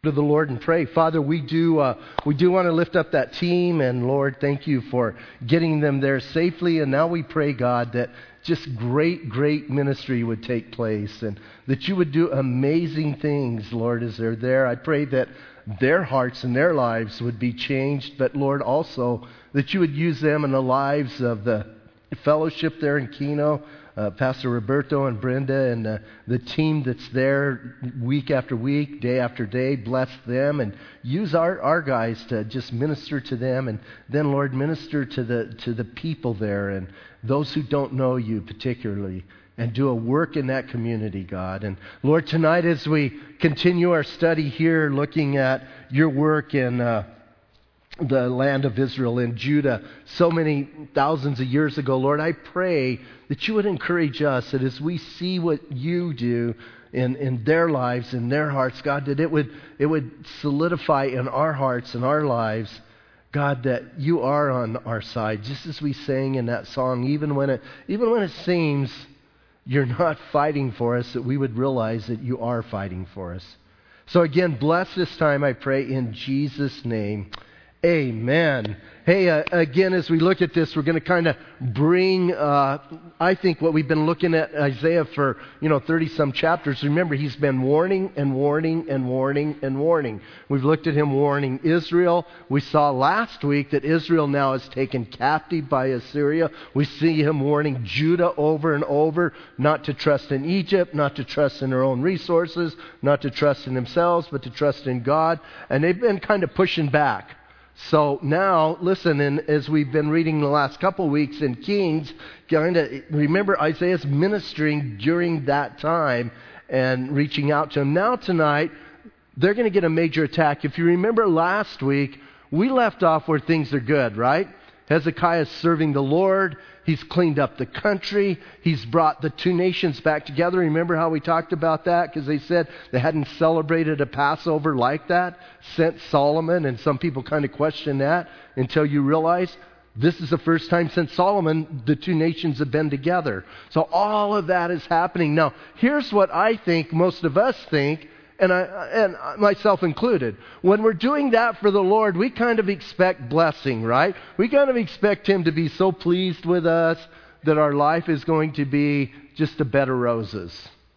to the Lord and pray. Father, we do want to lift up that team, and Lord, thank you for getting them there safely. And now we pray, God, that just great ministry would take place, and that you would do amazing things, Lord, as they're there. I pray that their hearts and their lives would be changed, but Lord, also that you would use them in the lives of the fellowship there in Keno, Pastor Roberto and Brenda and the team that's there week after week, day after day. Bless them and use our guys to just minister to them, and then, Lord, minister to the people there and those who don't know you particularly, and do a work in that community, God. And Lord, tonight as we continue our study here looking at your work in the land of Israel in Judah so many thousands of years ago, Lord, I pray that you would encourage us, that as we see what you do in their lives, in their hearts, God, that it would solidify in our hearts and our lives, God, that you are on our side, just as we sang in that song, even when it seems you're not fighting for us, that we would realize that you are fighting for us. So again, bless this time, I pray, in Jesus' name. Amen. Hey, again, as we look at this, we're going to kind of bring, I think, what we've been looking at Isaiah for, 30-some chapters. Remember, he's been warning and warning and warning and warning. We've looked at him warning Israel. We saw last week that Israel now is taken captive by Assyria. We see him warning Judah over and over not to trust in Egypt, not to trust in their own resources, not to trust in themselves, but to trust in God. And they've been kind of pushing back. So now, listen, and as we've been reading the last couple weeks in Kings, remember Isaiah's ministering during that time and reaching out to him. Now tonight, they're going to get a major attack. If you remember last week, we left off where things are good, right? Hezekiah's serving the Lord. He's cleaned up the country. He's brought the two nations back together. Remember how we talked about that? Because they said they hadn't celebrated a Passover like that since Solomon. And some people kind of question that until you realize this is the first time since Solomon the two nations have been together. So all of that is happening. Now, here's what I think most of us think, and myself included. When we're doing that for the Lord, we kind of expect blessing, right? We kind of expect him to be so pleased with us that our life is going to be just a bed of roses.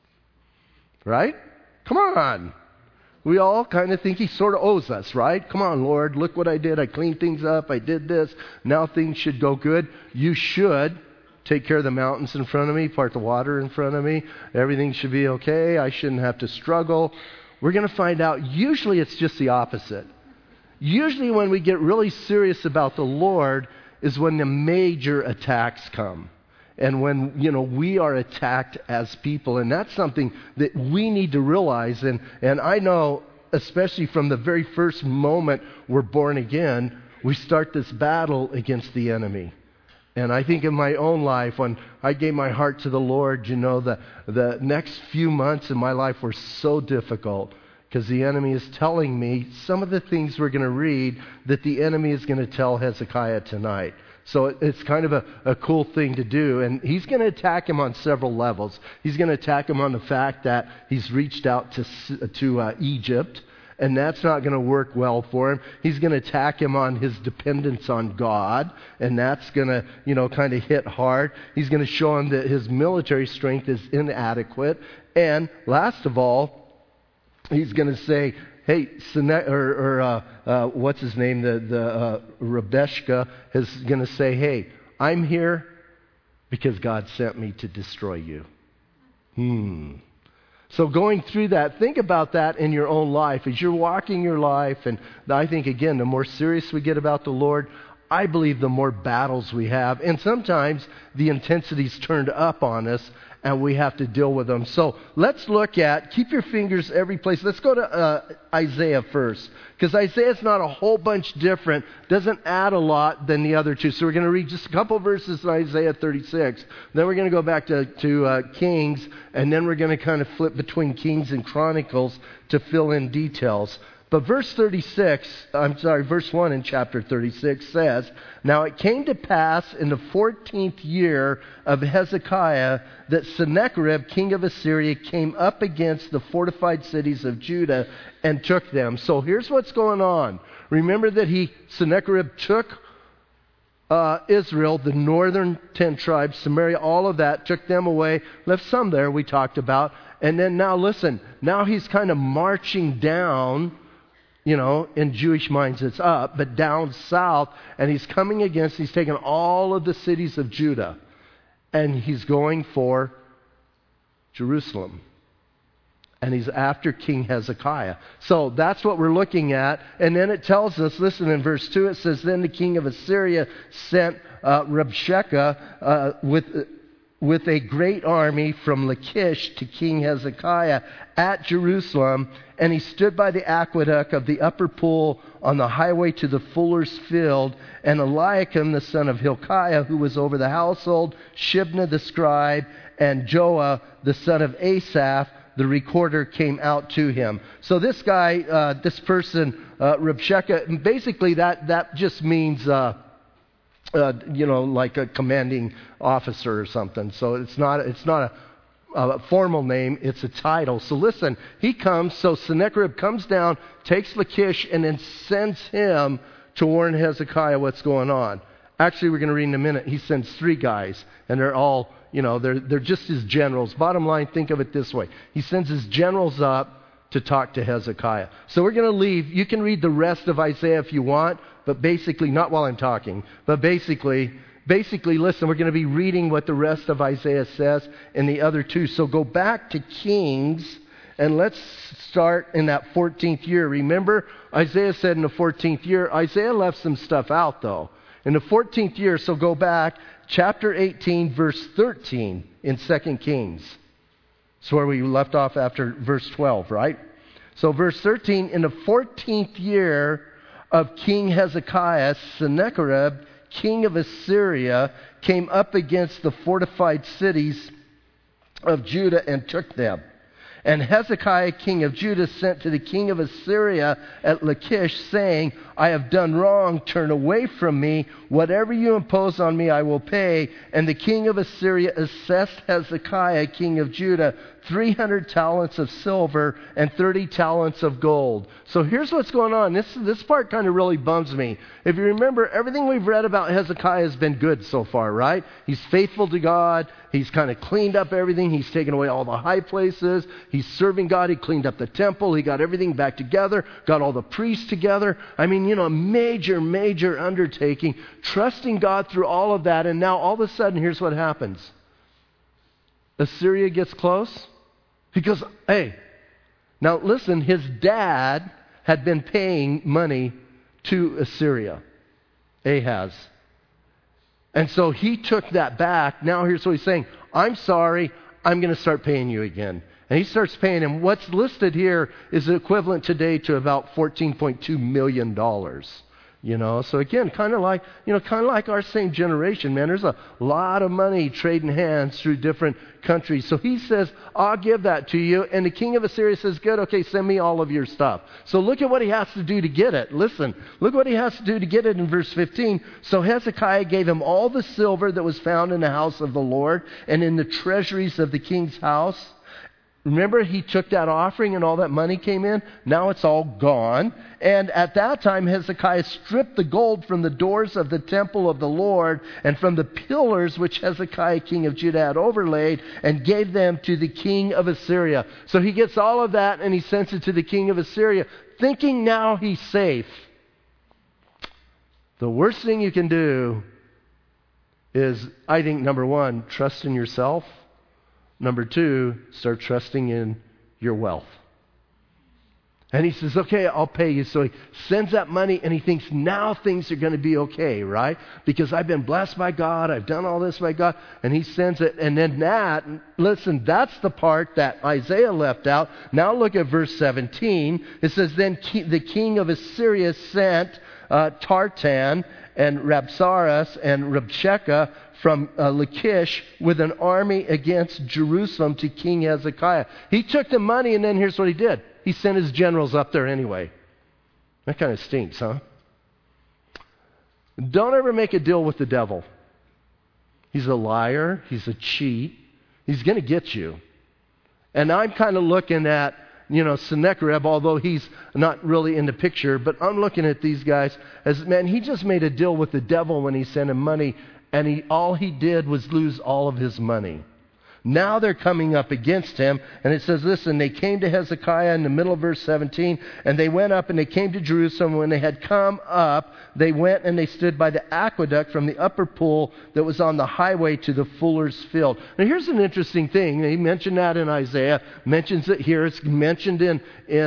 Right? Come on. We all kind of think he sort of owes us, right? Come on, Lord, look what I did. I cleaned things up. I did this. Now things should go good. You should take care of the mountains in front of me, part the water in front of me. Everything should be okay. I shouldn't have to struggle. We're going to find out, usually it's just the opposite. Usually when we get really serious about the Lord is when the major attacks come. And when, we are attacked as people. And that's something that we need to realize. And I know, especially from the very first moment we're born again, we start this battle against the enemy. And I think in my own life, when I gave my heart to the Lord, the next few months in my life were so difficult because the enemy is telling me some of the things we're going to read that the enemy is going to tell Hezekiah tonight. So it's kind of a cool thing to do. And he's going to attack him on several levels. He's going to attack him on the fact that he's reached out to Egypt. And that's not going to work well for him. He's going to attack him on his dependence on God. And that's going to, kind of hit hard. He's going to show him that his military strength is inadequate. And last of all, he's going to say, hey, what's his name? The Rebeshka is going to say, hey, I'm here because God sent me to destroy you. So going through that, think about that in your own life as you're walking your life. And I think, again, the more serious we get about the Lord, I believe the more battles we have. And sometimes the intensity's turned up on us and we have to deal with them. So let's look at, keep your fingers every place. Let's go to Isaiah first. Because Isaiah's not a whole bunch different, doesn't add a lot than the other two. So we're going to read just a couple verses in Isaiah 36. Then we're going to go back to Kings. And then we're going to kind of flip between Kings and Chronicles to fill in details. But verse 1 in chapter 36 says, "Now it came to pass in the 14th year of Hezekiah that Sennacherib, king of Assyria, came up against the fortified cities of Judah and took them." So here's what's going on. Remember that Sennacherib took Israel, the northern 10 tribes, Samaria, all of that, took them away, left some there we talked about. And then now listen, now he's kind of marching down. In Jewish minds it's up, but down south, and he's taking all of the cities of Judah, and he's going for Jerusalem. And he's after King Hezekiah. So that's what we're looking at. And then it tells us, listen, in verse 2, it says, "Then the king of Assyria sent Rabshakeh with a great army from Lachish to King Hezekiah at Jerusalem, and he stood by the aqueduct of the upper pool on the highway to the fuller's field, and Eliakim the son of Hilkiah, who was over the household, Shibna the scribe, and Joah the son of Asaph, the recorder, came out to him." So this guy, this person, Rabshakeh, basically that just means like a commanding officer or something. So it's not a formal name, it's a title. So listen, he comes, so Sennacherib comes down, takes Lachish, and then sends him to warn Hezekiah what's going on. Actually, we're going to read in a minute, he sends 3 guys, and they're all, they're just his generals. Bottom line, think of it this way. He sends his generals up to talk to Hezekiah. So we're going to leave. You can read the rest of Isaiah if you want, but basically, not while I'm talking, but basically, listen, we're going to be reading what the rest of Isaiah says in the other 2. So go back to Kings, and let's start in that 14th year. Remember, Isaiah said in the 14th year, Isaiah left some stuff out, though. In the 14th year, so go back, chapter 18, verse 13 in 2 Kings. It's where we left off after verse 12, right? So verse 13, "In the 14th year of King Hezekiah, Sennacherib, king of Assyria, came up against the fortified cities of Judah and took them. And Hezekiah, king of Judah, sent to the king of Assyria at Lachish, saying, I have done wrong, turn away from me. Whatever you impose on me, I will pay. And the king of Assyria assessed Hezekiah, king of Judah, 300 talents of silver and 30 talents of gold. So here's what's going on. This part kind of really bums me. If you remember, everything we've read about Hezekiah has been good so far, right? He's faithful to God. He's kind of cleaned up everything. He's taken away all the high places. He's serving God. He cleaned up the temple. He got everything back together, got all the priests together. I mean, a major, major undertaking, trusting God through all of that. And now all of a sudden, here's what happens. Assyria gets close. He goes, hey, now listen, his dad had been paying money to Assyria, Ahaz. And so he took that back. Now here's what he's saying. I'm sorry, I'm going to start paying you again. And he starts paying him. What's listed here is equivalent today to about $14.2 million. So again, kind of like our same generation, man. There's a lot of money trading hands through different countries. So he says, I'll give that to you. And the king of Assyria says, good, okay, send me all of your stuff. So look at what he has to do to get it. Listen, look what he has to do to get it in verse 15. So Hezekiah gave him all the silver that was found in the house of the Lord and in the treasuries of the king's house. Remember, he took that offering and all that money came in? Now it's all gone. And at that time, Hezekiah stripped the gold from the doors of the temple of the Lord and from the pillars which Hezekiah, king of Judah, had overlaid and gave them to the king of Assyria. So he gets all of that and he sends it to the king of Assyria, thinking now he's safe. The worst thing you can do is, I think, number one, trust in yourself. Number two, start trusting in your wealth. And he says, okay, I'll pay you. So he sends that money and he thinks now things are going to be okay, right? Because I've been blessed by God. I've done all this by God. And he sends it. And then listen, that's the part that Isaiah left out. Now look at verse 17. It says, then the king of Assyria sent Tartan and Rabsaris and Rabshakeh from Lachish with an army against Jerusalem to King Hezekiah. He took the money and then here's what he did. He sent his generals up there anyway. That kind of stinks, huh? Don't ever make a deal with the devil. He's a liar. He's a cheat. He's going to get you. And I'm kind of looking at, Sennacherib, although he's not really in the picture, but I'm looking at these guys as, man, he just made a deal with the devil when he sent him money, and all he did was lose all of his money. Now they're coming up against him, and it says, listen, they came to Hezekiah in the middle of verse 17, and they went up and they came to Jerusalem. When they had come up, they went and they stood by the aqueduct from the upper pool that was on the highway to the fuller's field. Now here's an interesting thing. He mentioned that in Isaiah, mentions it here. It's mentioned in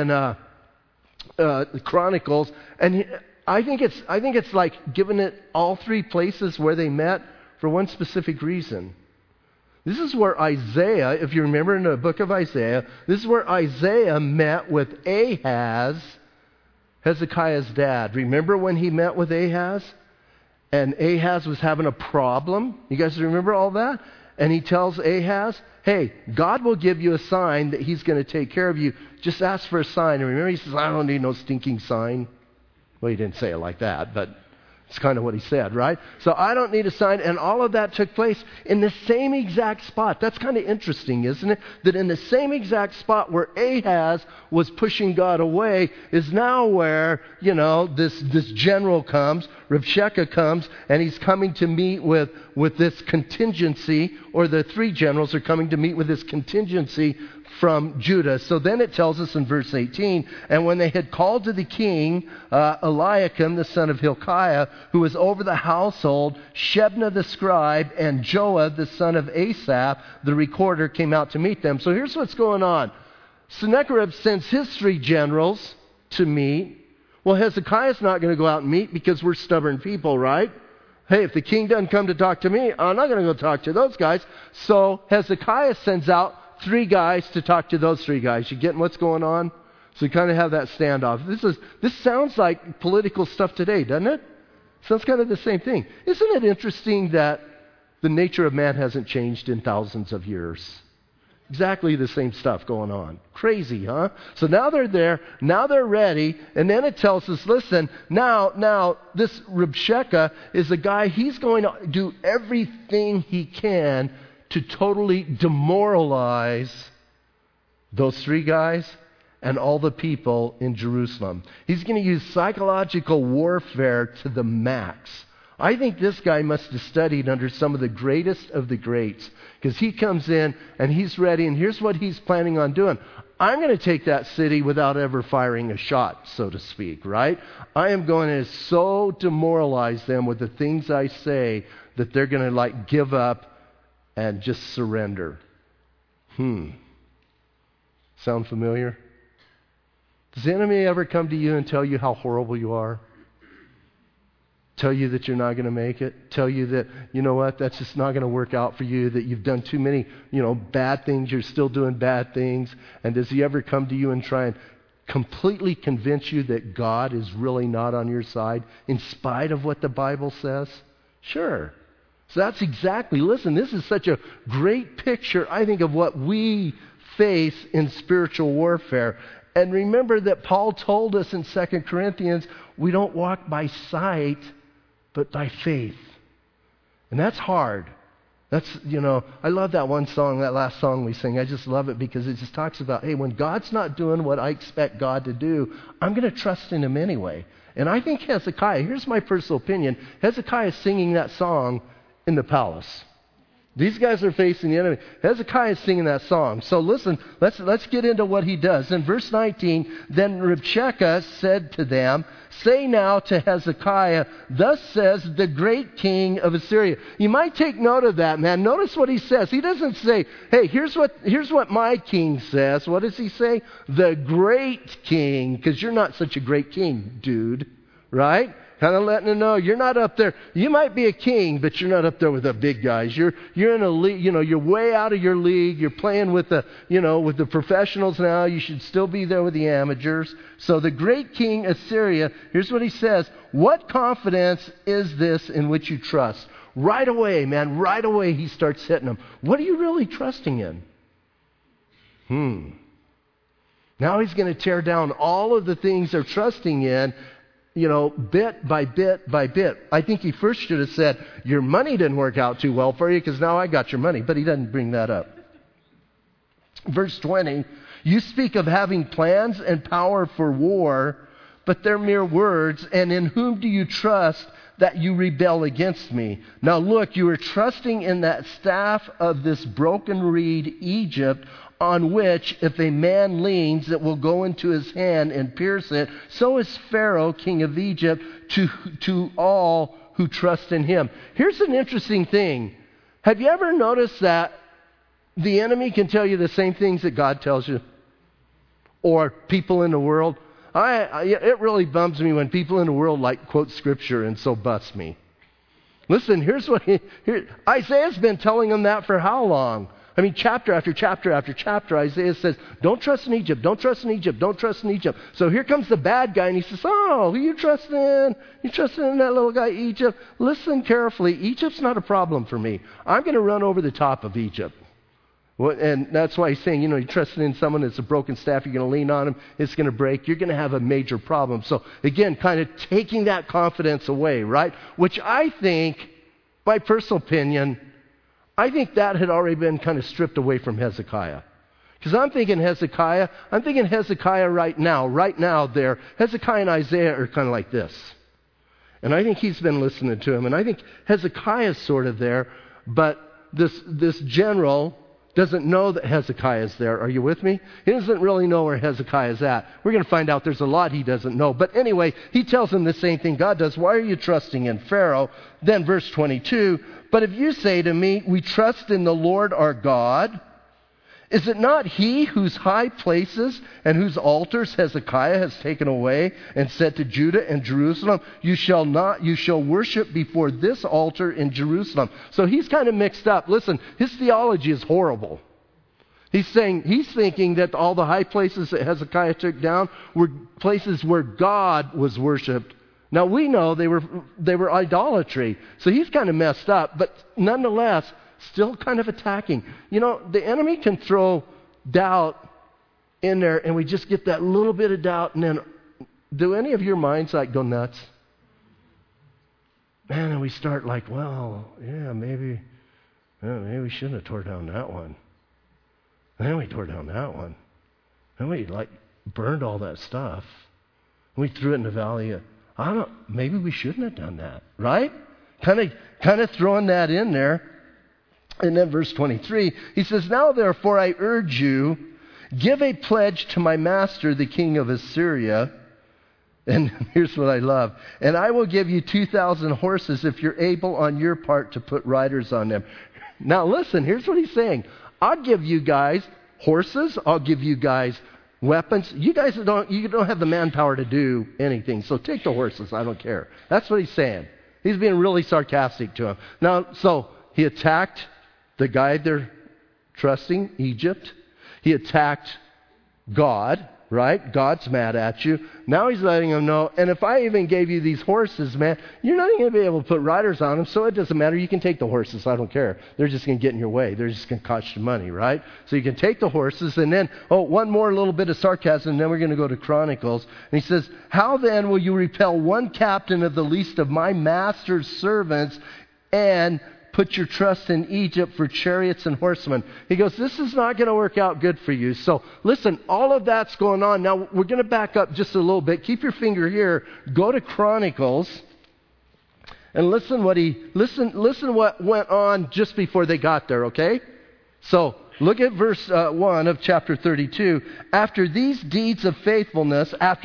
the Chronicles, and I think it's like giving it all three places where they met for one specific reason. This is where Isaiah, if you remember in the book of Isaiah, this is where Isaiah met with Ahaz, Hezekiah's dad. Remember when he met with Ahaz? And Ahaz was having a problem? You guys remember all that? And he tells Ahaz, hey, God will give you a sign that he's going to take care of you. Just ask for a sign. And remember, he says, I don't need no stinking sign. Well, he didn't say it like that, but it's kind of what he said, right? So I don't need a sign. And all of that took place in the same exact spot. That's kind of interesting, isn't it? That in the same exact spot where Ahaz was pushing God away is now where, this general comes, Rabshakeh comes, and he's coming to meet with this contingency, or the three generals are coming to meet with this contingency from Judah. So then it tells us in verse 18, and when they had called to the king, Eliakim, the son of Hilkiah, who was over the household, Shebna the scribe, and Joah, the son of Asaph, the recorder, came out to meet them. So here's what's going on. Sennacherib sends his three generals to meet. Well, Hezekiah's not going to go out and meet because we're stubborn people, right? Hey, if the king doesn't come to talk to me, I'm not going to go talk to those guys. So Hezekiah sends out three guys to talk to those three guys. You getting what's going on? So you kind of have that standoff. This sounds like political stuff today, doesn't it? Sounds kind of the same thing. Isn't it interesting that the nature of man hasn't changed in thousands of years? Exactly the same stuff going on. Crazy, huh? So now they're there. Now they're ready. And then it tells us, listen, now this Rabshakeh is a guy, he's going to do everything he can to totally demoralize those three guys and all the people in Jerusalem. He's going to use psychological warfare to the max. I think this guy must have studied under some of the greatest of the greats, because he comes in and he's ready, and here's what he's planning on doing. I'm going to take that city without ever firing a shot, so to speak, right? I am going to so demoralize them with the things I say that they're going to give up and just surrender. Sound familiar? Does the enemy ever come to you and tell you how horrible you are? Tell you that you're not going to make it? Tell you that, that's just not going to work out for you, that you've done too many, bad things, you're still doing bad things? And does he ever come to you and try and completely convince you that God is really not on your side in spite of what the Bible says? Sure. So that's exactly, listen, this is such a great picture, I think, of what we face in spiritual warfare. And remember that Paul told us in 2 Corinthians, we don't walk by sight, but by faith. And that's hard. That's, I love that one song, that last song we sing. I just love it because it just talks about, hey, when God's not doing what I expect God to do, I'm going to trust in him anyway. And I think Hezekiah, here's my personal opinion, Hezekiah is singing that song in the palace. These guys are facing the enemy. Hezekiah is singing that song. So listen, let's get into what he does. In verse 19, then Rabshakeh said to them, say now to Hezekiah, thus says the great king of Assyria. You might take note of that, man. Notice what he says. He doesn't say, hey, here's what my king says. What does he say? The great king, because you're not such a great king, dude. Right? Kind of letting them know you're not up there. You might be a king, but you're not up there with the big guys. You're in a league. You're way out of your league. You're playing with with the professionals now. You should still be there with the amateurs. So the great king Assyria, here's what he says: what confidence is this in which you trust? Right away, man. Right away, he starts hitting them. What are you really trusting in? Now he's going to tear down all of the things they're trusting in, bit by bit by bit. I think he first should have said, your money didn't work out too well for you because now I got your money. But he doesn't bring that up. Verse 20, you speak of having plans and power for war, but they're mere words. And in whom do you trust that you rebel against me? Now look, you are trusting in that staff of this broken reed, Egypt, on which if a man leans, it will go into his hand and pierce it. So is Pharaoh, king of Egypt, to all who trust in him. Here's an interesting thing. Have you ever noticed that the enemy can tell you the same things that God tells you? Or people in the world? It really bums me when people in the world quote Scripture and so bust me. Listen, here's what Isaiah's been telling them that for how long? I mean, chapter after chapter after chapter, Isaiah says, don't trust in Egypt, don't trust in Egypt, don't trust in Egypt. So here comes the bad guy, and he says, who you trusting in? You trusting in that little guy, Egypt? Listen carefully. Egypt's not a problem for me. I'm going to run over the top of Egypt. Well, and that's why he's saying, you're trusting in someone that's a broken staff, you're going to lean on him, it's going to break, you're going to have a major problem. So again, kind of taking that confidence away, right? Which I think, my personal opinion, I think that had already been kind of stripped away from Hezekiah. Because I'm thinking Hezekiah right now there. Hezekiah and Isaiah are kind of like this. And I think he's been listening to him. And I think Hezekiah's sort of there, but this general doesn't know that Hezekiah is there. Are you with me? He doesn't really know where Hezekiah is at. We're going to find out there's a lot he doesn't know. But anyway, he tells him the same thing God does. Why are you trusting in Pharaoh? Then verse 22, but if you say to me, we trust in the Lord our God, is it not he whose high places and whose altars Hezekiah has taken away and said to Judah and Jerusalem, you shall worship before this altar in Jerusalem? So he's kind of mixed up. Listen, his theology is horrible. He's thinking that all the high places that Hezekiah took down were places where God was worshipped. Now we know they were idolatry. So he's kind of messed up, but nonetheless, still kind of attacking. The enemy can throw doubt in there, and we just get that little bit of doubt, and then do any of your minds go nuts? Man, and we start maybe we shouldn't have tore down that one. And then we tore down that one. And we burned all that stuff. We threw it in the valley. Maybe we shouldn't have done that, right? Kind of throwing that in there. And then verse 23, he says, now therefore I urge you, give a pledge to my master, the king of Assyria. And here's what I love. And I will give you 2,000 horses if you're able on your part to put riders on them. Now listen, here's what he's saying. I'll give you guys horses. I'll give you guys weapons. You guys don't have the manpower to do anything. So take the horses. I don't care. That's what he's saying. He's being really sarcastic to him. Now, so he attacked the guy they're trusting, Egypt. He attacked God, right? God's mad at you. Now he's letting him know, and if I even gave you these horses, man, you're not even going to be able to put riders on them, so it doesn't matter. You can take the horses. I don't care. They're just going to get in your way. They're just going to cost you money, right? So you can take the horses, and then, one more little bit of sarcasm, and then we're going to go to Chronicles. And he says, how then will you repel one captain of the least of my master's servants and put your trust in Egypt for chariots and horsemen? He goes, this is not going to work out good for you. So listen, all of that's going on. Now we're going to back up just a little bit. Keep your finger here. Go to Chronicles and listen what went on just before they got there, okay? So look at verse 1 of chapter 32. After these deeds of faithfulness, after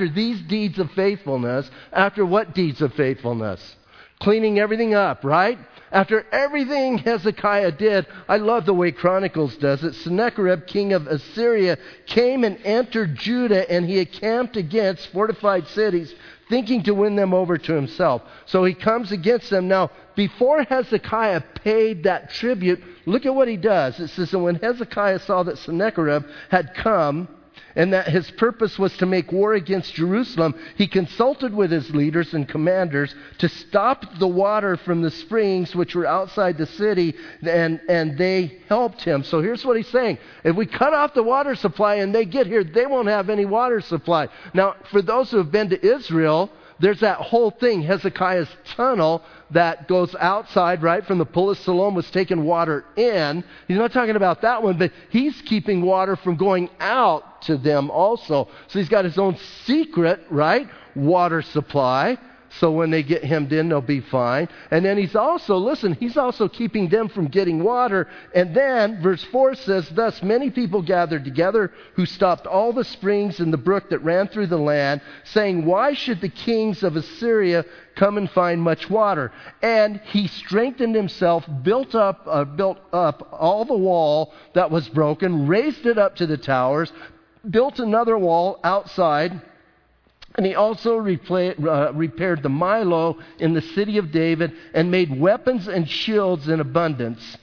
what deeds of faithfulness? Cleaning everything up, right? After everything Hezekiah did, I love the way Chronicles does it. Sennacherib, king of Assyria, came and entered Judah, and he encamped against fortified cities, thinking to win them over to himself. So he comes against them. Now, before Hezekiah paid that tribute, look at what he does. It says, and when Hezekiah saw that Sennacherib had come and that his purpose was to make war against Jerusalem, he consulted with his leaders and commanders to stop the water from the springs which were outside the city, and they helped him. So here's what he's saying. If we cut off the water supply and they get here, they won't have any water supply. Now, for those who have been to Israel, there's that whole thing, Hezekiah's tunnel that goes outside, right, from the Pool of Siloam was taking water in. He's not talking about that one, but he's keeping water from going out to them also. So he's got his own secret, right, water supply. So when they get hemmed in, they'll be fine. And then he's also keeping them from getting water. And then verse 4 says, thus many people gathered together who stopped all the springs in the brook that ran through the land, saying, why should the kings of Assyria come and find much water? And he strengthened himself, built up all the wall that was broken, raised it up to the towers, built another wall outside. And he also repaired the Milo in the city of David and made weapons and shields in abundance.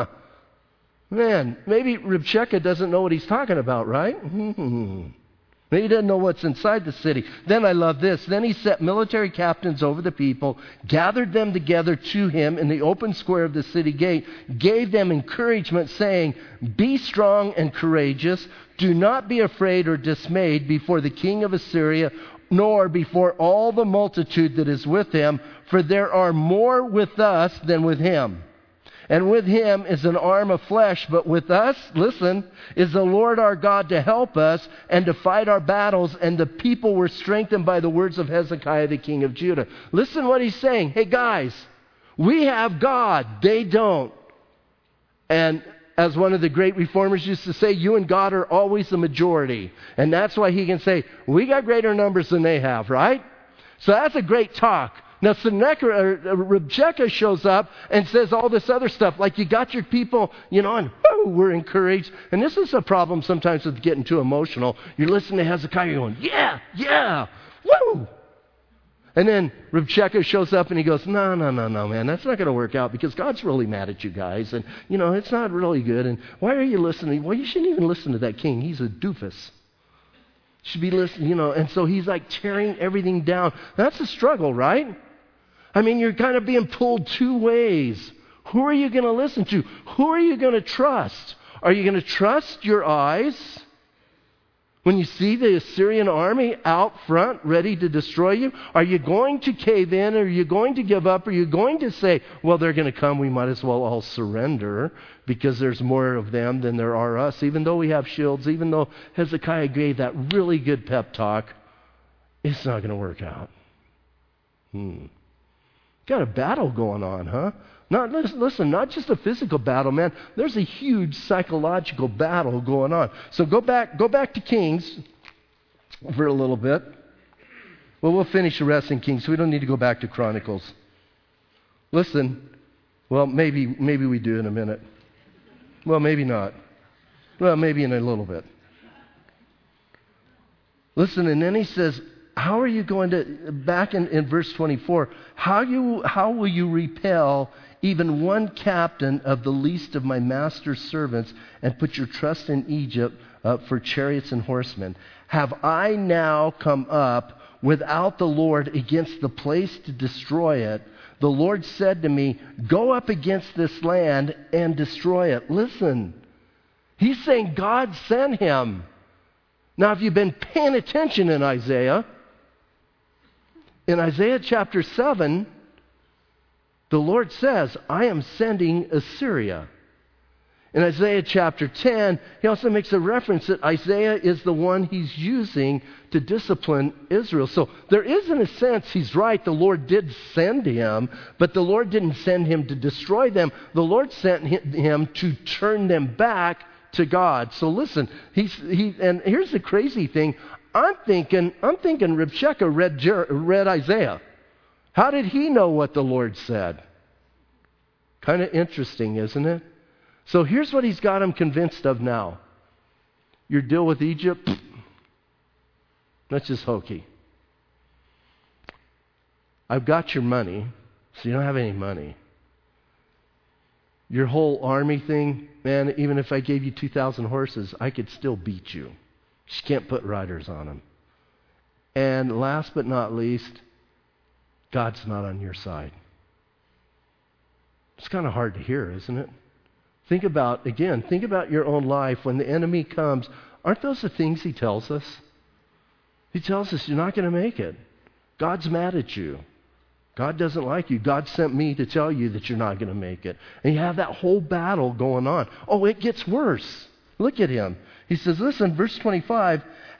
Man, maybe Rabshakeh doesn't know what he's talking about, right? Maybe he doesn't know what's inside the city. Then I love this. Then he set military captains over the people, gathered them together to him in the open square of the city gate, gave them encouragement, saying, be strong and courageous. Do not be afraid or dismayed before the king of Assyria, nor before all the multitude that is with him, for there are more with us than with him. And with him is an arm of flesh, but with us, listen, is the Lord our God to help us and to fight our battles. And the people were strengthened by the words of Hezekiah, the king of Judah. Listen what he's saying. Hey guys, we have God. They don't. And as one of the great reformers used to say, you and God are always the majority. And that's why he can say, we got greater numbers than they have, right? So that's a great talk. Now, Rabshakeh shows up and says all this other stuff, like you got your people, and we're encouraged. And this is a problem sometimes with getting too emotional. You're listening to Hezekiah going, yeah, woo! And then Rabshakeh shows up and he goes, no, man, that's not going to work out because God's really mad at you guys. And, it's not really good. And why are you listening? Well, you shouldn't even listen to that king. He's a doofus. You should be listening, And so he's like tearing everything down. That's a struggle, right? I mean, you're kind of being pulled two ways. Who are you going to listen to? Who are you going to trust? Are you going to trust your eyes? When you see the Assyrian army out front ready to destroy you, are you going to cave in? Are you going to give up? Are you going to say, well, they're going to come, we might as well all surrender because there's more of them than there are us, even though we have shields, even though Hezekiah gave that really good pep talk, it's not going to work out. Got a battle going on, huh? Not just a physical battle, man. There's a huge psychological battle going on. So go back to Kings for a little bit. Well, we'll finish the rest in Kings, so we don't need to go back to Chronicles. Listen, well, maybe we do in a minute. Well, maybe not. Well, maybe in a little bit. Listen, and then he says, how are you going to, back in verse 24, how will you repel even one captain of the least of my master's servants and put your trust in Egypt for chariots and horsemen? Have I now come up without the Lord against the place to destroy it? The Lord said to me, go up against this land and destroy it. Listen, he's saying God sent him. Now, if you've been paying attention in Isaiah chapter 7, the Lord says, I am sending Assyria. In Isaiah chapter 10, he also makes a reference that Isaiah is the one he's using to discipline Israel. So there is, in a sense, he's right, the Lord did send him, but the Lord didn't send him to destroy them. The Lord sent him to turn them back to God. So listen, and here's the crazy thing. I'm thinking Rabshakeh read Isaiah. How did he know what the Lord said? Kind of interesting, isn't it? So here's what he's got him convinced of now. Your deal with Egypt, that's just hokey. I've got your money, so you don't have any money. Your whole army thing, man, even if I gave you 2,000 horses, I could still beat you. She can't put riders on them. And last but not least, God's not on your side. It's kind of hard to hear, isn't it? Think about your own life. When the enemy comes, aren't those the things he tells us? He tells us you're not going to make it. God's mad at you. God doesn't like you. God sent me to tell you that you're not going to make it. And you have that whole battle going on. Oh, it gets worse. Look at him. He says, listen, verse 25,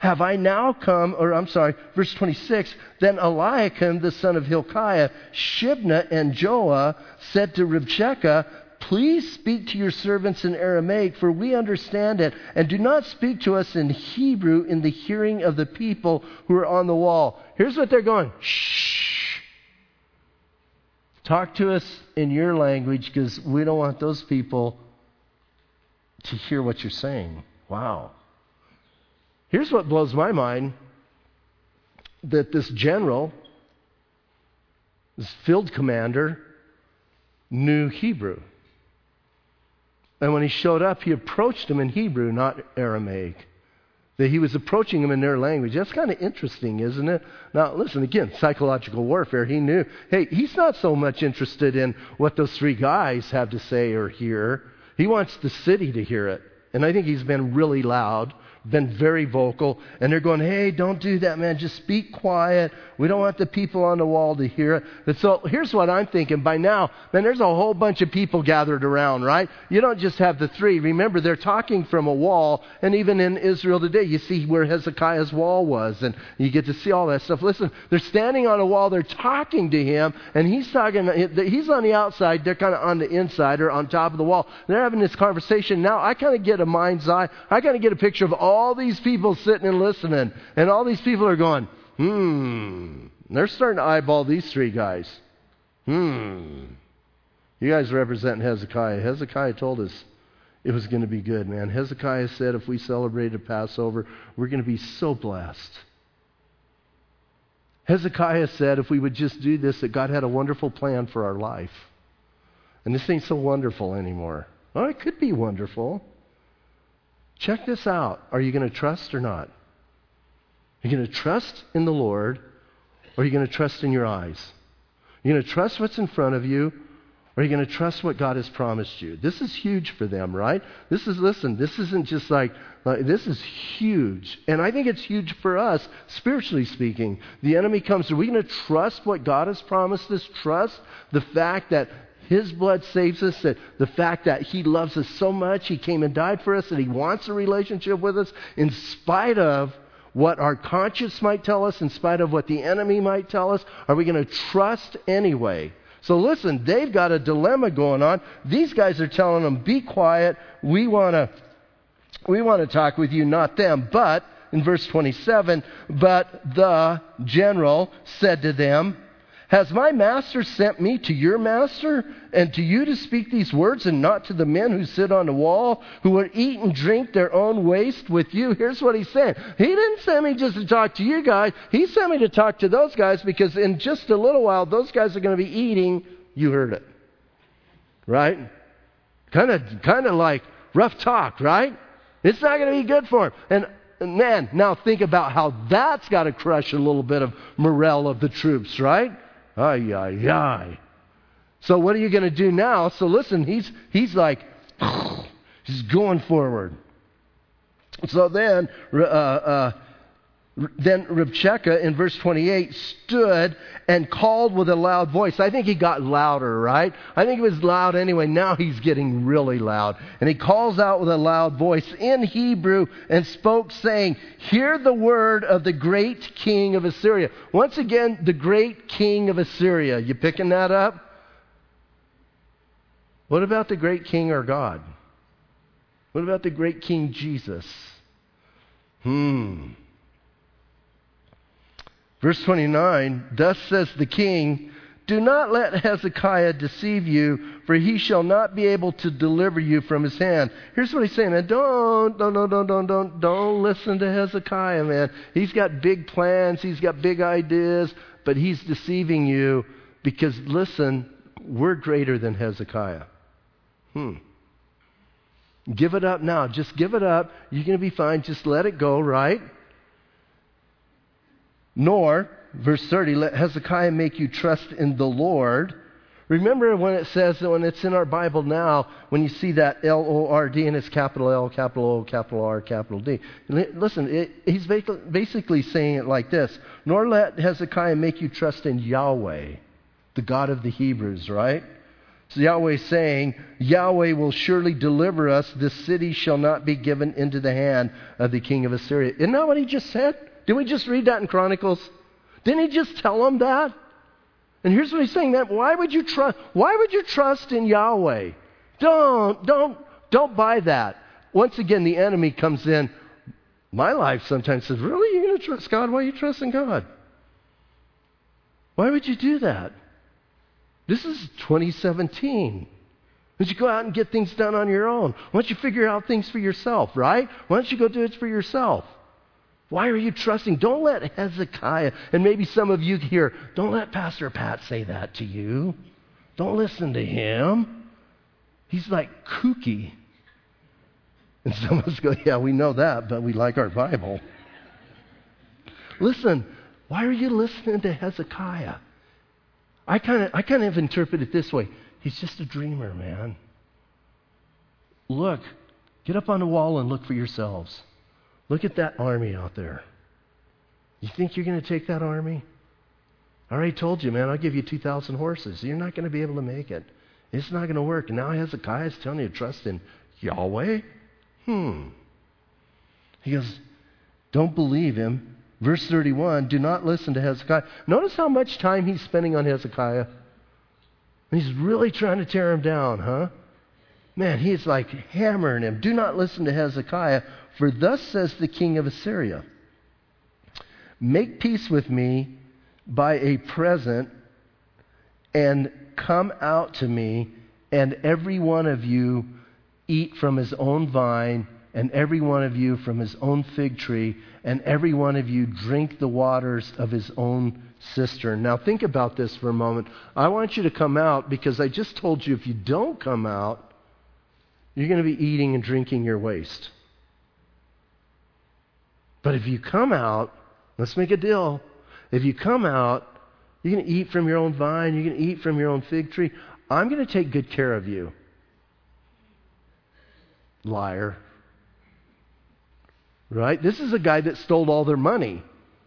verse 26, then Eliakim, the son of Hilkiah, Shebna, and Joah said to Rabshakeh, please speak to your servants in Aramaic, for we understand it, and do not speak to us in Hebrew in the hearing of the people who are on the wall. Here's what they're going, shh. Talk to us in your language because we don't want those people to hear what you're saying. Wow. Here's what blows my mind, that this general, this field commander, knew Hebrew. And when he showed up, he approached them in Hebrew, not Aramaic. That he was approaching them in their language. That's kind of interesting, isn't it? Now, listen, again, psychological warfare. He knew, hey, he's not so much interested in what those three guys have to say or hear. He wants the city to hear it. And I think he's been really loud, been very vocal, and they're going, hey, don't do that, man. Just speak quiet. We don't want the people on the wall to hear it. And so here's what I'm thinking. By now, man, there's a whole bunch of people gathered around, right? You don't just have the three. Remember, they're talking from a wall, and even in Israel today, you see where Hezekiah's wall was, and you get to see all that stuff. Listen, they're standing on a wall. They're talking to him, and he's on the outside. They're kind of on the inside or on top of the wall. They're having this conversation. Now, I kind of get a mind's eye. I kind of get a picture of all these people sitting and listening, and all these people are going, They're starting to eyeball these three guys. You guys represent Hezekiah. Hezekiah told us it was going to be good, man. Hezekiah said if we celebrated Passover, we're going to be so blessed. Hezekiah said if we would just do this, that God had a wonderful plan for our life. And this ain't so wonderful anymore. Well, it could be wonderful. Check this out. Are you going to trust or not? Are you going to trust in the Lord, or are you going to trust in your eyes? Are you going to trust what's in front of you, or are you going to trust what God has promised you? This is huge for them, right? This isn't just like this is huge. And I think it's huge for us, spiritually speaking. The enemy comes. Are we going to trust what God has promised us? Trust the fact that His blood saves us, that the fact that He loves us so much, He came and died for us, that He wants a relationship with us in spite of what our conscience might tell us, in spite of what the enemy might tell us. Are we going to trust anyway? So listen, they've got a dilemma going on. These guys are telling them, be quiet. We want to talk with you, not them. But, in verse 27, but the general said to them, has my master sent me to your master and to you to speak these words and not to the men who sit on the wall who would eat and drink their own waste with you? Here's what he's saying. He didn't send me just to talk to you guys. He sent me to talk to those guys because in just a little while, those guys are going to be eating. You heard it. Right? Kind of like rough talk, right? It's not going to be good for them. And man, now think about how that's got to crush a little bit of morale of the troops, right? Ay, ay, ay. So what are you going to do now? So listen, he's like, he's going forward. So then Rabshakeh in verse 28 stood and called with a loud voice. I think he got louder, right? I think it was loud anyway. Now he's getting really loud. And he calls out with a loud voice in Hebrew and spoke, saying, hear the word of the great king of Assyria. Once again, the great king of Assyria. You picking that up? What about the great king our God? What about the great King Jesus? Verse 29, thus says the king, do not let Hezekiah deceive you, for he shall not be able to deliver you from his hand. Here's what he's saying, man. Don't listen to Hezekiah, man. He's got big plans. He's got big ideas, but he's deceiving you because, listen, we're greater than Hezekiah. Give it up now. Just give it up. You're going to be fine. Just let it go, right? Nor, verse 30, let Hezekiah make you trust in the Lord. Remember when it says, when it's in our Bible now, when you see that L-O-R-D and it's capital L, capital O, capital R, capital D. Listen, he's basically saying it like this. Nor let Hezekiah make you trust in Yahweh, the God of the Hebrews, right? So Yahweh saying, Yahweh will surely deliver us. This city shall not be given into the hand of the king of Assyria. Isn't that what he just said? Didn't we just read that in Chronicles? Didn't he just tell them that? And here's what he's saying, that why would you trust in Yahweh? Don't buy that. Once again, the enemy comes in. My life sometimes says, really? You're going to trust God? Why are you trusting God? Why would you do that? This is 2017. Why don't you go out and get things done on your own? Why don't you figure out things for yourself, right? Why don't you go do it for yourself? Why are you trusting? Don't let Hezekiah, and maybe some of you here, don't let Pastor Pat say that to you. Don't listen to him. He's like kooky. And some of us go, yeah, we know that, but we like our Bible. Listen, why are you listening to Hezekiah? I kind of interpret it this way. He's just a dreamer, man. Look, get up on the wall and look for yourselves. Look at that army out there. You think you're going to take that army? I already told you, man, I'll give you 2,000 horses. You're not going to be able to make it. It's not going to work. And now Hezekiah is telling you to trust in Yahweh? He goes, don't believe him. Verse 31, do not listen to Hezekiah. Notice how much time he's spending on Hezekiah. He's really trying to tear him down, huh? Man, he's like hammering him. Do not listen to Hezekiah, for thus says the king of Assyria, make peace with me by a present and come out to me, and every one of you eat from his own vine, and every one of you from his own fig tree, and every one of you drink the waters of his own cistern. Now think about this for a moment. I want you to come out because I just told you if you don't come out, you're going to be eating and drinking your waste. But if you come out, let's make a deal. If you come out, you're going to eat from your own vine, you're going to eat from your own fig tree. I'm going to take good care of you. Liar. Right? This is a guy that stole all their money.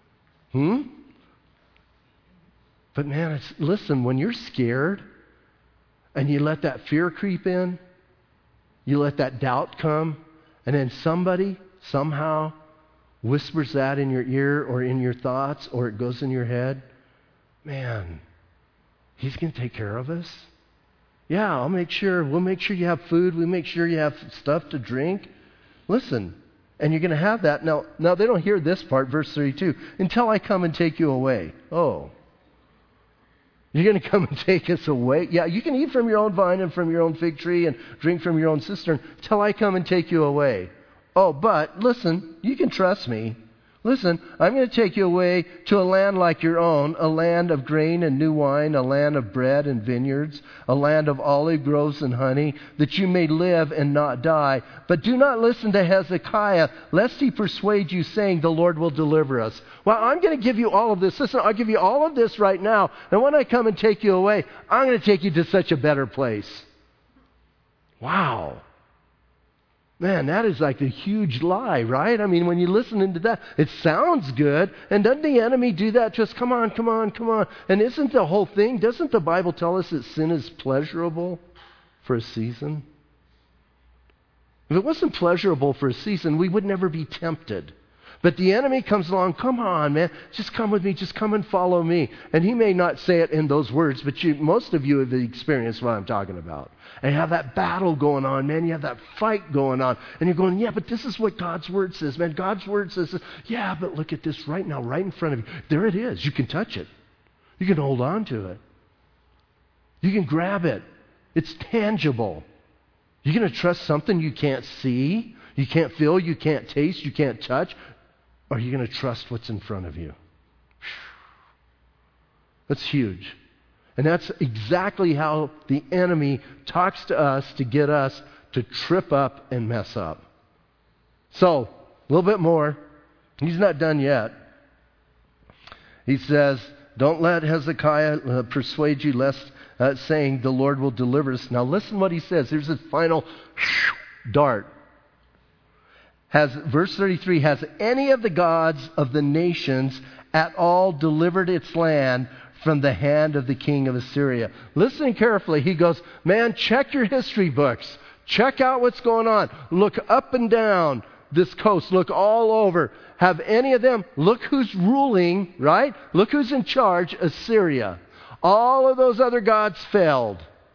But man, listen, when you're scared and you let that fear creep in, you let that doubt come, and then somebody somehow whispers that in your ear or in your thoughts or it goes in your head, man, he's going to take care of us. Yeah, we'll make sure you have food. We'll make sure you have stuff to drink. Listen, and you're going to have that. Now they don't hear this part, verse 32, until I come and take you away. Oh. You're going to come and take us away? Yeah, you can eat from your own vine and from your own fig tree and drink from your own cistern till I come and take you away. Oh, but listen, you can trust me. Listen, I'm going to take you away to a land like your own, a land of grain and new wine, a land of bread and vineyards, a land of olive groves and honey, that you may live and not die. But do not listen to Hezekiah, lest he persuade you, saying, the Lord will deliver us. Well, I'm going to give you all of this. Listen, I'll give you all of this right now. And when I come and take you away, I'm going to take you to such a better place. Wow. Man, that is like a huge lie, right? I mean, when you listen into that, it sounds good. And doesn't the enemy do that to us? Come on, come on, come on. And isn't the whole thing, doesn't the Bible tell us that sin is pleasurable for a season? If it wasn't pleasurable for a season, we would never be tempted. But the enemy comes along, come on, man, just come with me, just come and follow me. And he may not say it in those words, but most of you have experienced what I'm talking about. And you have that battle going on, man, you have that fight going on. And you're going, yeah, but this is what God's Word says, man. God's Word says this. Yeah, but look at this right now, right in front of you. There it is. You can touch it. You can hold on to it. You can grab it. It's tangible. You're going to trust something you can't see, you can't feel, you can't taste, you can't touch. Or are you going to trust what's in front of you? That's huge. And that's exactly how the enemy talks to us to get us to trip up and mess up. So, a little bit more. He's not done yet. He says, don't let Hezekiah persuade you lest saying the Lord will deliver us. Now listen what he says. Here's his final dart. Verse 33, has any of the gods of the nations at all delivered its land from the hand of the king of Assyria? Listen carefully. He goes, man, check your history books. Check out what's going on. Look up and down this coast. Look all over. Have any of them, look who's ruling, right? Look who's in charge, Assyria. All of those other gods failed.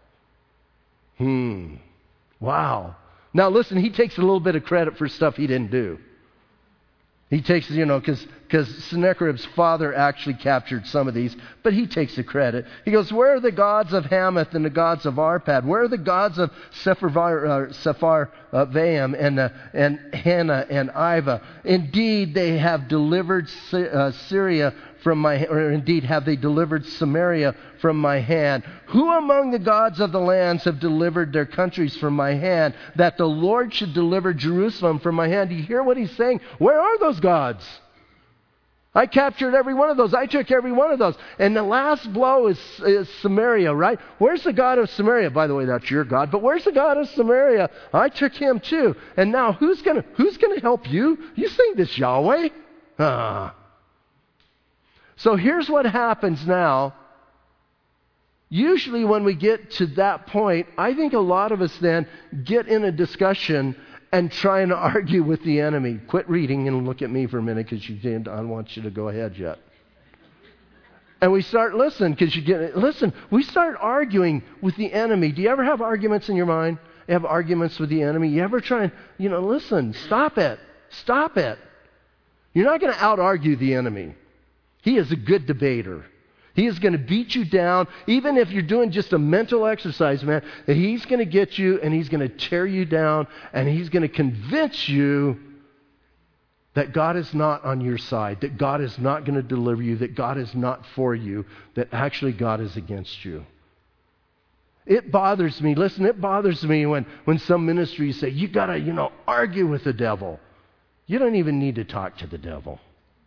Wow. Now listen, he takes a little bit of credit for stuff he didn't do. He takes, because Sennacherib's father actually captured some of these, but he takes the credit. He goes, where are the gods of Hamath and the gods of Arpad? Where are the gods of Sepharvaim and Hannah and Iva? Indeed, they have delivered Syria from my, or indeed have they delivered Samaria from my hand? Who among the gods of the lands have delivered their countries from my hand, that the Lord should deliver Jerusalem from my hand? Do you hear what he's saying? Where are those gods? I captured every one of those. I took every one of those. And the last blow is Samaria, right? Where's the God of Samaria? By the way, that's your God. But where's the God of Samaria? I took him too. And now who's gonna help you? You sing this, Yahweh. So here's what happens now. Usually when we get to that point, I think a lot of us then get in a discussion and try and argue with the enemy. Quit reading and look at me for a minute, because I don't want you to go ahead yet. And we start, we start arguing with the enemy. Do you ever have arguments in your mind? You have arguments with the enemy? You ever try and, listen, stop it. Stop it. You're not going to out-argue the enemy. He is a good debater. He is going to beat you down, even if you're doing just a mental exercise, man. He's going to get you, and he's going to tear you down, and he's going to convince you that God is not on your side, that God is not going to deliver you, that God is not for you, that actually God is against you. It bothers me. Listen, it bothers me when some ministries say, you got to, argue with the devil. You don't even need to talk to the devil.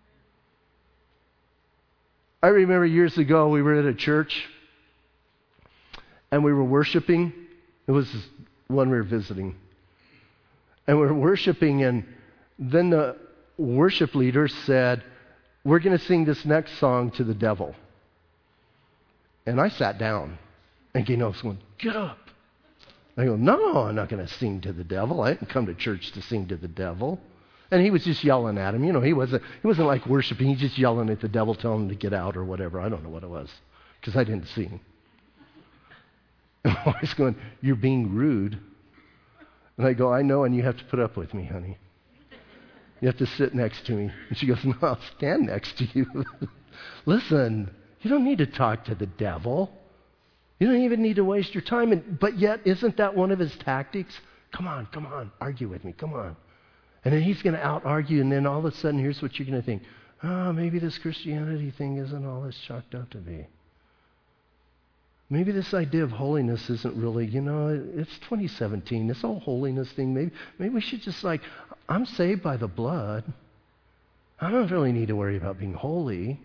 I remember years ago we were at a church and we were worshiping. It was one we were visiting. And we were worshiping, and then the worship leader said, we're going to sing this next song to the devil. And I sat down and I was going, get up. I go, no, I'm not going to sing to the devil. I didn't come to church to sing to the devil. And he was just yelling at him. He wasn't like worshiping. He's just yelling at the devil, telling him to get out or whatever. I don't know what it was, because I didn't see him. And I was going, you're being rude. And I go, I know, and you have to put up with me, honey. You have to sit next to me. And she goes, no, I'll stand next to you. Listen, you don't need to talk to the devil. You don't even need to waste your time. But yet, isn't that one of his tactics? Come on, argue with me, come on. And then he's going to out-argue, and then all of a sudden, here's what you're going to think. Maybe this Christianity thing isn't all it's chalked up to be. Maybe this idea of holiness isn't really, it's 2017. This whole holiness thing, maybe we should just I'm saved by the blood. I don't really need to worry about being holy.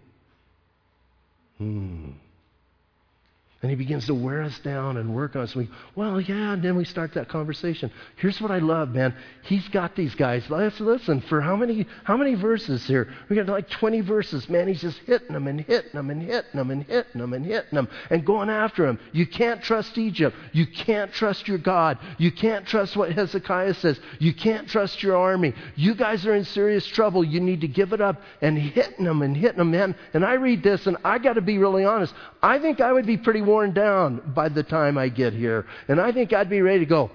And he begins to wear us down and work on us. And then we start that conversation. Here's what I love, man. He's got these guys. Let's listen, for how many verses here? We got like 20 verses, man. He's just hitting them and hitting them and hitting them and hitting them and hitting them and going after them. You can't trust Egypt. You can't trust your God. You can't trust what Hezekiah says. You can't trust your army. You guys are in serious trouble. You need to give it up, and hitting them, man. And I read this, and I got to be really honest. I think I would be pretty worn down by the time I get here. And I think I'd be ready to go,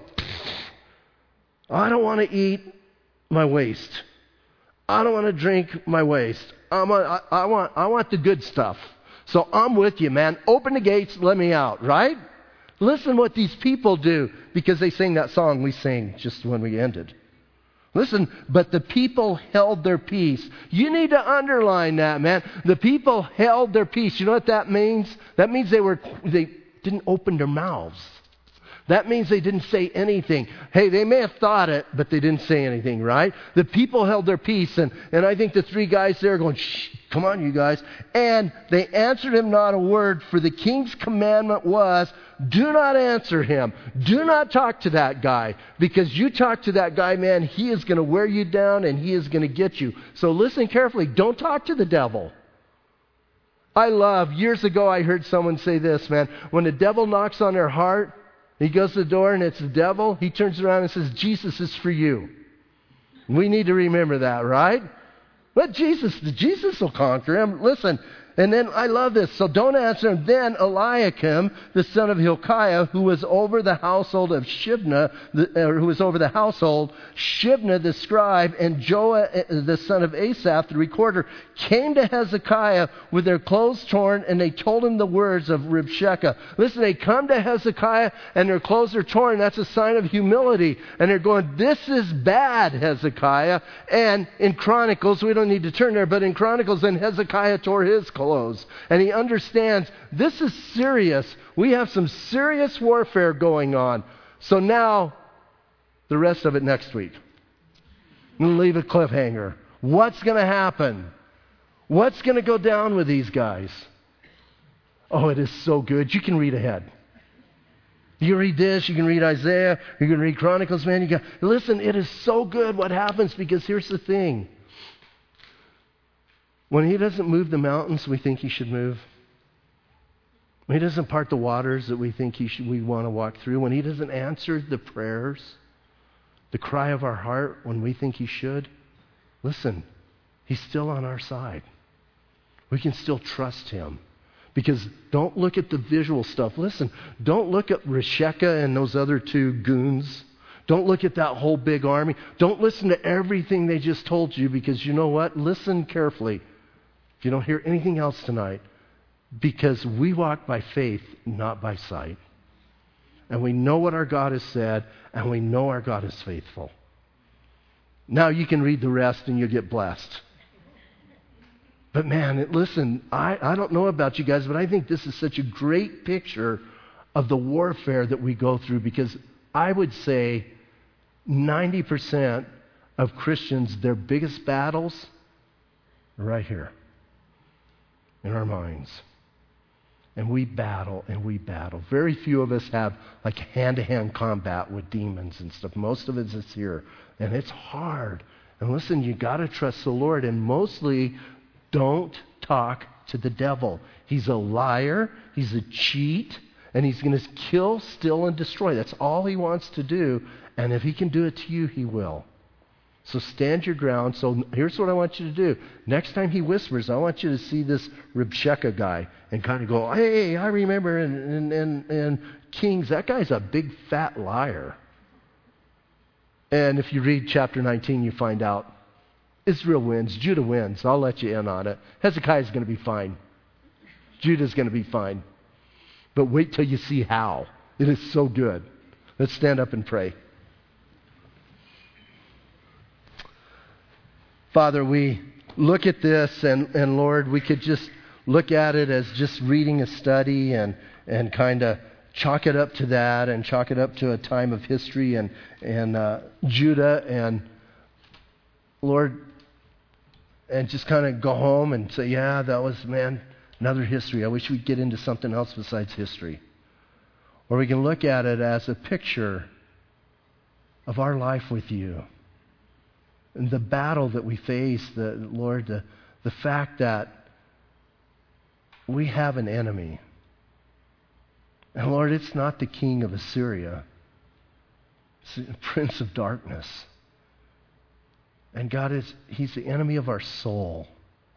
I don't want to eat my waste. I don't want to drink my waste. I want the good stuff. So I'm with you, man. Open the gates, let me out, right? Listen what these people do, because they sing that song we sang just when we ended. Listen, but the people held their peace. You need to underline that, man. The people held their peace. You know what that means? That means they didn't open their mouths. That means they didn't say anything. Hey, they may have thought it, but they didn't say anything, right? The people held their peace, and I think the three guys there going, shh, come on, you guys. And they answered him not a word, for the king's commandment was, do not answer him. Do not talk to that guy, because you talk to that guy, man, he is going to wear you down and he is going to get you. So listen carefully. Don't talk to the devil. Years ago I heard someone say this, man. When the devil knocks on their heart, he goes to the door and it's the devil, he turns around and says, Jesus is for you. We need to remember that, right? But Jesus will conquer him. Listen, and then I love this. So don't answer him. Then Eliakim, the son of Hilkiah, who was over the household of Shebna, Shebna the scribe, and Joah the son of Asaph, the recorder, came to Hezekiah with their clothes torn, and they told him the words of Rabshakeh. Listen, they come to Hezekiah and their clothes are torn. That's a sign of humility. And they're going, this is bad, Hezekiah. And in Chronicles, we don't need to turn there, but in Chronicles, then Hezekiah tore his clothes. And he understands this is serious. We have some serious warfare going on. So now, the rest of it next week. We'll leave a cliffhanger. What's going to happen? What's going to go down with these guys? Oh, it is so good. You can read ahead. You can read this, you can read Isaiah, you can read Chronicles, man. Listen, it is so good what happens, because here's the thing. When he doesn't move the mountains we think he should move, when he doesn't part the waters that we think we want to walk through, when he doesn't answer the prayers, the cry of our heart when we think he should, listen, he's still on our side. We can still trust him. Because don't look at the visual stuff. Listen, don't look at Rabshakeh and those other two goons. Don't look at that whole big army. Don't listen to everything they just told you, because you know what? Listen carefully. If you don't hear anything else tonight, because we walk by faith, not by sight. And we know what our God has said, and we know our God is faithful. Now you can read the rest and you'll get blessed. But man, listen, I don't know about you guys, but I think this is such a great picture of the warfare that we go through, because I would say 90% of Christians, their biggest battles are right here in our minds. And we battle and we battle. Very few of us have like hand-to-hand combat with demons and stuff. Most of it is here. And it's hard. And listen, you got to trust the Lord. And mostly, don't talk to the devil. He's a liar. He's a cheat. And he's going to kill, steal, and destroy. That's all he wants to do. And if he can do it to you, he will. So stand your ground. So here's what I want you to do. Next time he whispers, I want you to see this Rabshakeh guy and kind of go, hey, I remember in Kings, that guy's a big fat liar. And if you read chapter 19, you find out Israel wins, Judah wins. I'll let you in on it. Hezekiah's going to be fine. Judah's going to be fine. But wait till you see how. It is so good. Let's stand up and pray. Father, we look at this, and Lord, we could just look at it as just reading a study and kind of chalk it up to that, and chalk it up to a time of history and Judah, and Lord, and just kind of go home and say, yeah, that was, man, another history. I wish we'd get into something else besides history. Or we can look at it as a picture of our life with you. And the battle that we face, Lord, the fact that we have an enemy. And Lord, it's not the king of Assyria. It's the prince of darkness. And God, he's the enemy of our soul.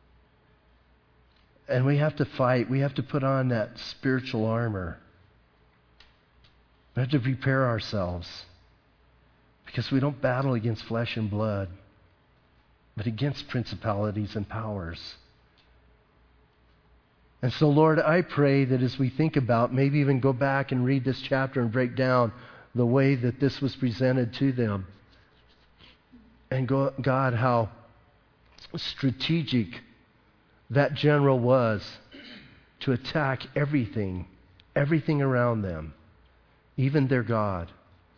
And we have to fight. We have to put on that spiritual armor. We have to prepare ourselves. Because we don't battle against flesh and blood, but against principalities and powers. And so, Lord, I pray that as we think about, maybe even go back and read this chapter and break down the way that this was presented to them. And God, how strategic that general was to attack everything around them. even their God.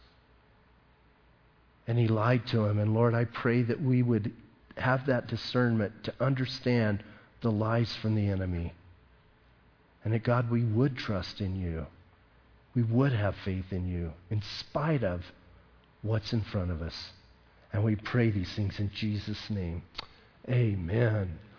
And he lied to him. And Lord, I pray that we would have that discernment to understand the lies from the enemy. And that, God, we would trust in you. We would have faith in you in spite of what's in front of us. And we pray these things in Jesus' name. Amen.